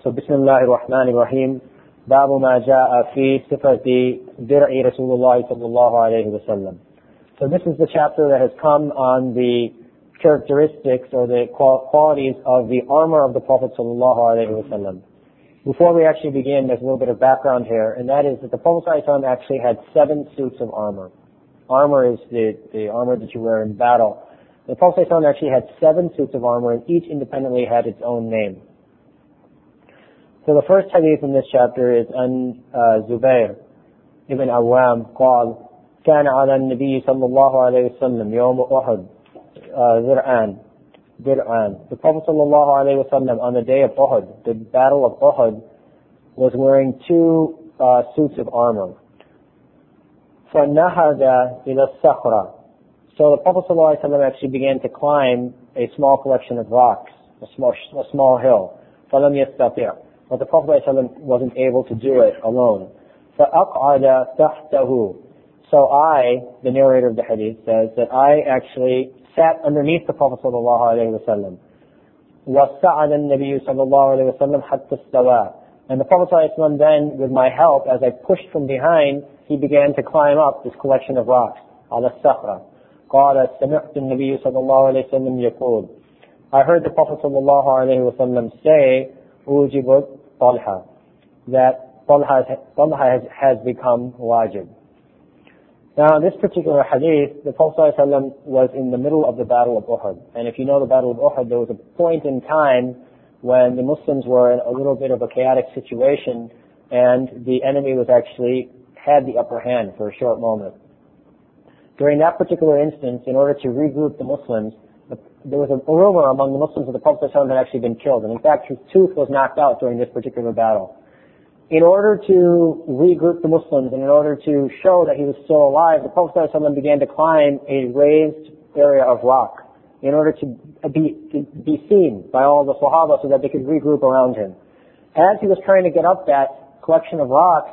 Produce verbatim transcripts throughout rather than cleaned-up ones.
So Bismillahir Rahmanir Rahim. Babu ma ja'a fi sifati dir'i Rasulullah sallallahu alayhi wa sallam. So this is the chapter that has come on the characteristics or the qualities of the armor of the Prophet sallallahu alayhi wa sallam. Before we actually begin, there's a little bit of background here, and that is that the Prophet sallallahu alayhi wa sallam actually had seven suits of armor. Armor is the, the armor that you wear in battle. The Prophet sallallahu alayhi wa sallam actually had seven suits of armor, and each independently had its own name. So the first hadith in this chapter is an uh, Zubair ibn Awam قال كان على النبي صلى الله عليه وسلم يوم أحد ذرعان ذرعان. The Prophet صلى الله عليه وسلم on the day of Uhud, the battle of Uhud, was wearing two uh, suits of armor. فنهض إلى الصخرة. So the Prophet صلى الله عليه وسلم actually began to climb a small collection of rocks, a small, a small hill. فلم يستطيع. But the Prophet ﷺ wasn't able to do it alone. فَأَقْعَدَ تَحْتَهُ. So I, the narrator of the hadith, says that I actually sat underneath the Prophet ﷺ. وَسَعَدَ النَّبِيُّ صَلَّى اللَّهُ عَلَيْهِ وَسَلَّمْ حَتَّى اسْتَوَى. And the Prophet ﷺ then, with my help, as I pushed from behind, he began to climb up this collection of rocks. على الصخرة. قال سمعت النبي صلى الله عليه وسلم يقول. I heard the Prophet ﷺ say, Ujibut Talha, that Talha, Talha has, has become wajib. Now, this particular hadith, the Prophet ﷺ was in the middle of the Battle of Uhud. And if you know the Battle of Uhud, there was a point in time when the Muslims were in a little bit of a chaotic situation, and the enemy was actually had the upper hand for a short moment. During that particular instance, in order to regroup the Muslims, there was a rumor among the Muslims that the Prophet ﷺ had actually been killed. And in fact, his tooth was knocked out during this particular battle. In order to regroup the Muslims and in order to show that he was still alive, the Prophet ﷺ began to climb a raised area of rock in order to be, to be seen by all the Sahaba so that they could regroup around him. As he was trying to get up that collection of rocks,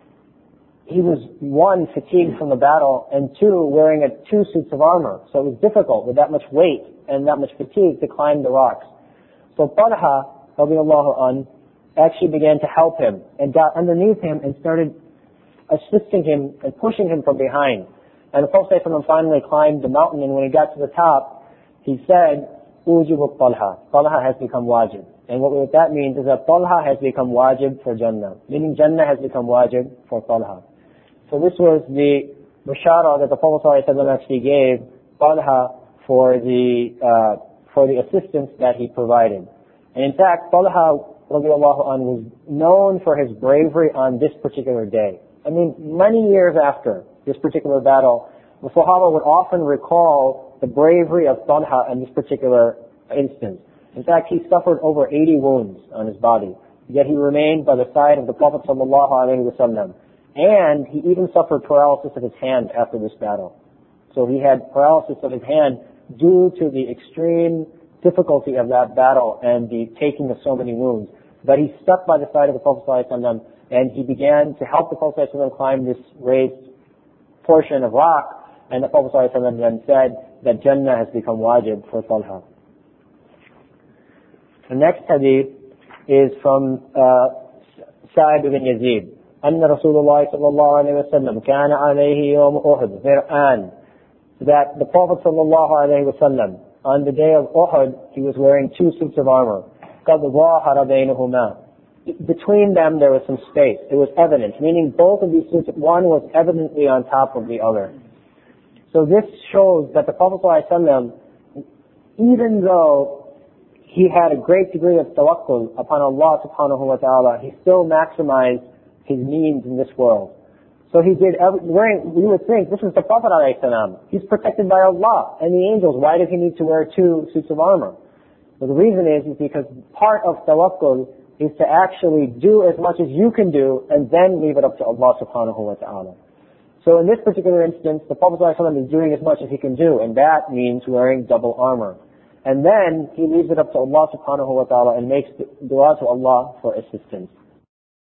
he was, one, fatigued from the battle, and two, wearing a two suits of armor. So it was difficult with that much weight and that much fatigue to climb the rocks. So Talha, radiallahu an, actually began to help him and got underneath him and started assisting him and pushing him from behind. And the Prophet finally climbed the mountain, and when he got to the top, he said, Ujibu Talha. Talha has become wajib. And what that means is that Talha has become wajib for Jannah, meaning Jannah has become wajib for Talha. So this was the bashara that the Prophet ﷺ actually gave Talha for the uh, for the assistance that he provided. And in fact, Talha radiallahu anhu was known for his bravery on this particular day. I mean, many years after this particular battle, the Sahaba would often recall the bravery of Talha in this particular instance. In fact, he suffered over eighty wounds on his body, yet he remained by the side of the Prophet sallallahu alaihi wasallam. And he even suffered paralysis of his hand after this battle. So he had paralysis of his hand due to the extreme difficulty of that battle and the taking of so many wounds. But he stuck by the side of the Prophet ﷺ, and he began to help the Prophet ﷺ climb this raised portion of rock, and the Prophet ﷺ then said that Jannah has become wajib for Talha. The next hadith is from uh, Sa'id ibn Yazid. أن رسول الله صلى الله عليه وسلم كان عليه يوم أحد ذرعان. That the Prophet صلى الله عليه وسلم on the day of Uhud, he was wearing two suits of armor. قد ظاهر بينهما. Between them there was some space. It was evident, meaning both of these suits, one was evidently on top of the other. So this shows that the Prophet ﷺ, even though he had a great degree of tawakkul upon Allah subhanahu wa ta'ala, he still maximized his means in this world. So he did, every, wearing, we would think, this is the Prophet alayhi salam. He's protected by Allah and the angels. Why does he need to wear two suits of armor? Well, the reason is, is because part of tawakkul is to actually do as much as you can do and then leave it up to Allah subhanahu wa ta'ala. So in this particular instance, the Prophet ﷺ is doing as much as he can do, and that means wearing double armor. And then he leaves it up to Allah subhanahu wa ta'ala and makes dua to Allah for assistance.